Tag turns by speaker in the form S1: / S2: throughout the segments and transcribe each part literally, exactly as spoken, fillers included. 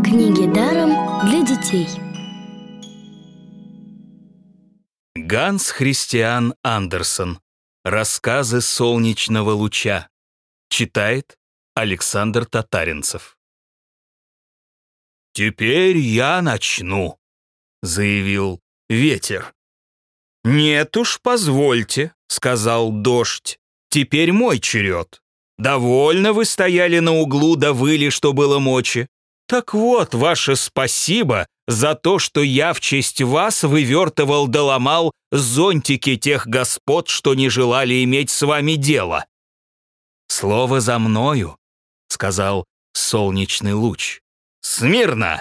S1: Книги даром для детей.
S2: Ганс Христиан Андерсен. Рассказы солнечного луча. Читает Александр Татаринцев. «Теперь я начну», — заявил ветер. «Нет уж, позвольте», — сказал дождь. «Теперь мой черед. Довольно вы стояли на углу да выли, что было мочи. Так вот, ваше спасибо за то, что я в честь вас вывертывал да ломал зонтики тех господ, что не желали иметь с вами дело». «Слово за мною», — сказал солнечный луч. «Смирно!»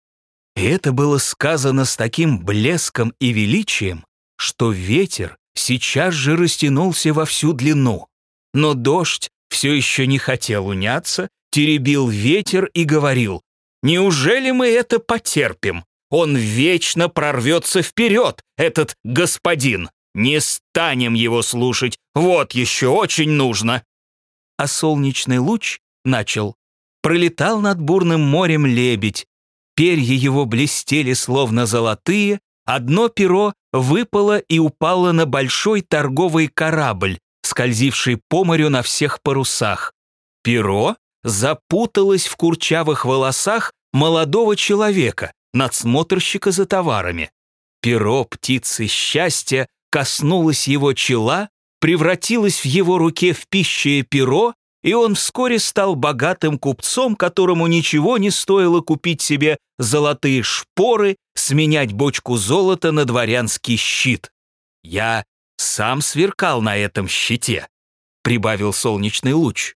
S2: И это было сказано с таким блеском и величием, что ветер сейчас же растянулся во всю длину. Но дождь все еще не хотел уняться, теребил ветер и говорил: «Неужели мы это потерпим? Он вечно прорвется вперед, этот господин. Не станем его слушать, вот еще очень нужно». А солнечный луч начал. Пролетал над бурным морем лебедь. Перья его блестели, словно золотые. Одно перо выпало и упало на большой торговый корабль, скользивший по морю на всех парусах. Перо запуталось в курчавых волосах молодого человека, надсмотрщика за товарами. Перо птицы счастья коснулось его чела, превратилось в его руке в пищее перо, и он вскоре стал богатым купцом, которому ничего не стоило купить себе золотые шпоры, сменять бочку золота на дворянский щит. «Я сам сверкал на этом щите», — прибавил солнечный луч.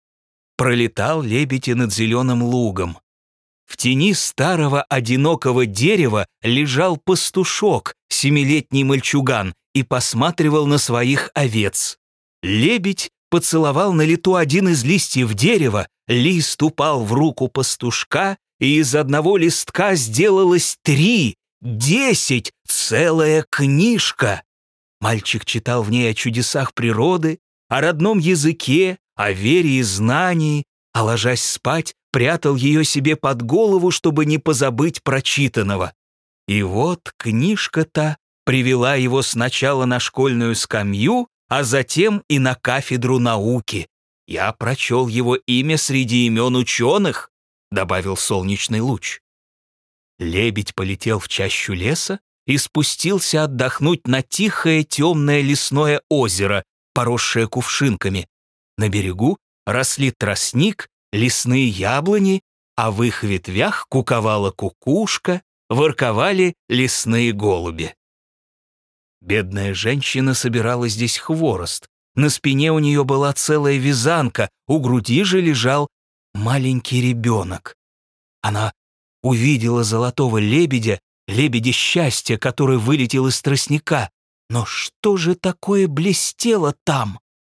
S2: Пролетал лебедь и над зеленым лугом. В тени старого одинокого дерева лежал пастушок, семилетний мальчуган, и посматривал на своих овец. Лебедь поцеловал на лету один из листьев дерева, лист упал в руку пастушка, и из одного листка сделалось три, десять, целая книжка. Мальчик читал в ней о чудесах природы, о родном языке, о вере и знании, а, ложась спать, прятал ее себе под голову, чтобы не позабыть прочитанного. И вот книжка-то привела его сначала на школьную скамью, а затем и на кафедру науки. «Я прочел его имя среди имен ученых», — добавил солнечный луч. Лебедь полетел в чащу леса и спустился отдохнуть на тихое темное лесное озеро, поросшее кувшинками. На берегу росли тростник, лесные яблони, а в их ветвях куковала кукушка, ворковали лесные голуби. Бедная женщина собирала здесь хворост. На спине у нее была целая вязанка, у груди же лежал маленький ребенок. Она увидела золотого лебедя, лебедя счастья, который вылетел из тростника. Но что же такое блестело там?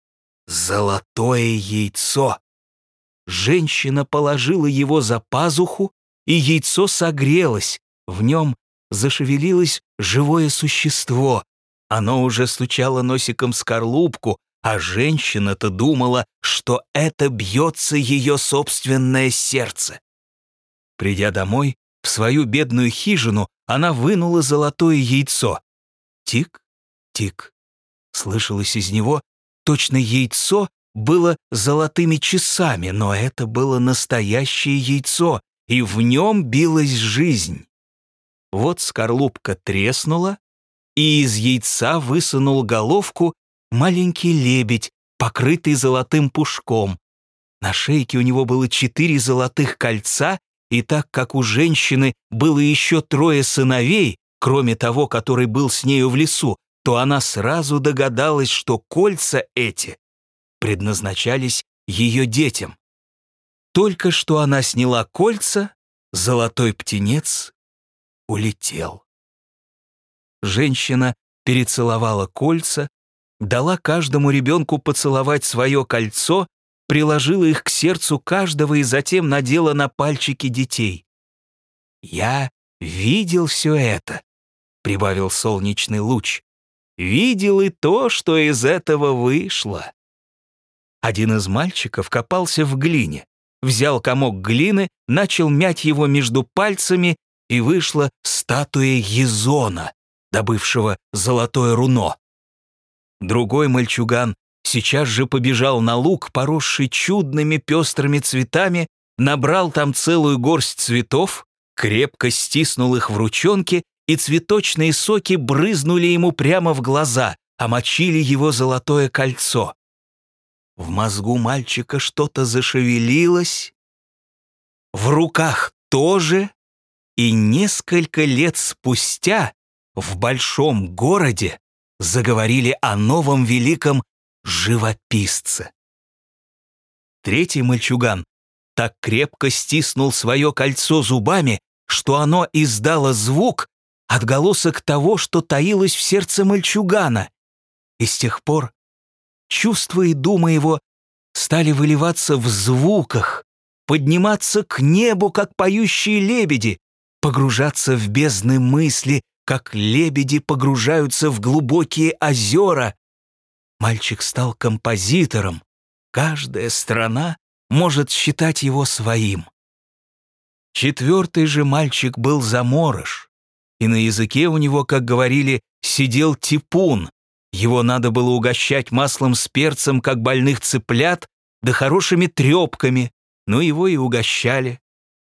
S2: Золотое яйцо. Женщина положила его за пазуху, и яйцо согрелось. В нем зашевелилось живое существо. Оно уже стучало носиком скорлупку, а женщина-то думала, что это бьется ее собственное сердце. Придя домой, в свою бедную хижину, она вынула золотое яйцо. Тик-тик. Слышалось из него, точно яйцо было золотыми часами, но это было настоящее яйцо, и в нем билась жизнь. Вот скорлупка треснула, и из яйца высунул головку маленький лебедь, покрытый золотым пушком. На шейке у него было четыре золотых кольца, и так как у женщины было еще трое сыновей, кроме того, который был с нею в лесу, то она сразу догадалась, что кольца эти предназначались ее детям. Только что она сняла кольца, золотой птенец улетел. Женщина перецеловала кольца, дала каждому ребенку поцеловать свое кольцо, приложила их к сердцу каждого и затем надела на пальчики детей. «Я видел все это», — прибавил солнечный луч. «Видел и то, что из этого вышло». Один из мальчиков копался в глине. взял комок глины, начал мять его между пальцами, и вышла статуя Езона, добывшего золотое руно. Другой мальчуган сейчас же побежал на луг, поросший чудными пестрыми цветами, набрал там целую горсть цветов, крепко стиснул их в ручонке, и цветочные соки брызнули ему прямо в глаза, омочили его золотое кольцо. В мозгу мальчика что-то зашевелилось, в руках тоже, и несколько лет спустя в большом городе заговорили о новом великом живописце. Третий мальчуган так крепко стиснул свое кольцо зубами, что оно издало звук, отголосок того, что таилось в сердце мальчугана, и с тех пор чувства и думы его стали выливаться в звуках, подниматься к небу, как поющие лебеди, погружаться в бездны мысли, как лебеди погружаются в глубокие озера. Мальчик стал композитором. Каждая страна может считать его своим. Четвертый же мальчик был заморож, и на языке у него, как говорили, сидел типун. Его надо было угощать маслом с перцем, как больных цыплят, да хорошими трепками, но его и угощали.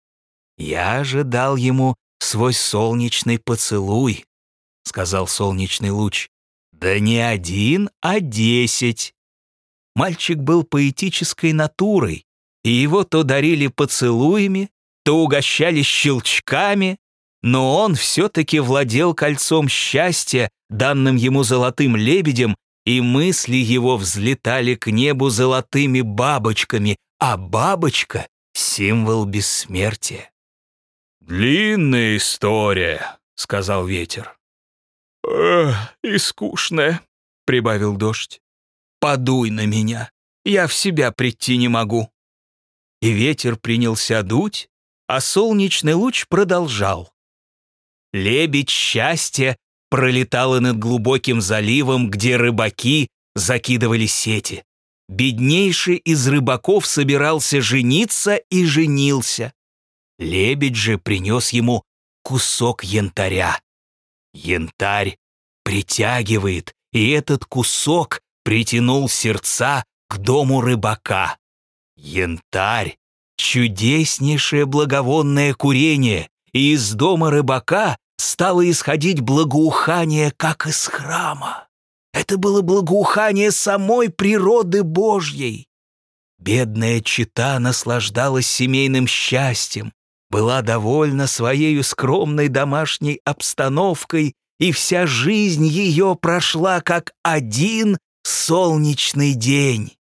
S2: «Я же дал ему свой солнечный поцелуй», — сказал солнечный луч. «Да не один, а десять». Мальчик был поэтической натурой, и его то дарили поцелуями, то угощали щелчками, но он все-таки владел кольцом счастья, данным ему золотым лебедем, и мысли его взлетали к небу золотыми бабочками, а бабочка — символ бессмертия. «Длинная история», — сказал ветер. «Эх, и скучная», — прибавил дождь. «Подуй на меня, я в себя прийти не могу». И ветер принялся дуть, а солнечный луч продолжал. Лебедь счастья пролетала над глубоким заливом, где рыбаки закидывали сети. Беднейший из рыбаков собирался жениться и женился. Лебедь же принес ему кусок янтаря. Янтарь притягивает, и этот кусок притянул сердца к дому рыбака. Янтарь — чудеснейшее благовонное курение, и из дома рыбака стало исходить благоухание, как из храма. Это было благоухание самой природы Божьей. Бедная чета наслаждалась семейным счастьем, была довольна своей скромной домашней обстановкой, и вся жизнь ее прошла как один солнечный день.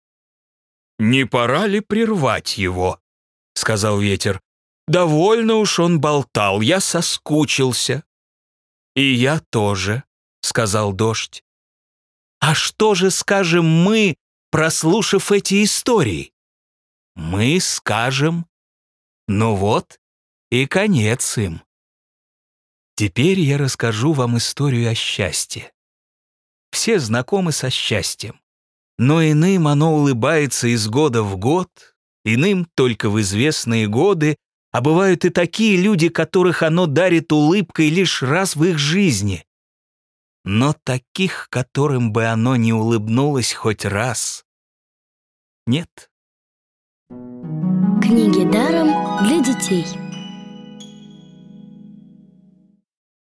S2: «Не пора ли прервать его?» — сказал ветер. «Довольно уж он болтал, я соскучился». «И я тоже», — сказал дождь. «А что же скажем мы, прослушав эти истории?» «Мы скажем, ну вот и конец им». Теперь я расскажу вам историю о счастье. Все знакомы со счастьем, но иным оно улыбается из года в год, иным только в известные годы, а бывают и такие люди, которых оно дарит улыбкой лишь раз в их жизни. Но таких, которым бы оно не улыбнулось хоть раз, нет.
S1: Книги даром для детей.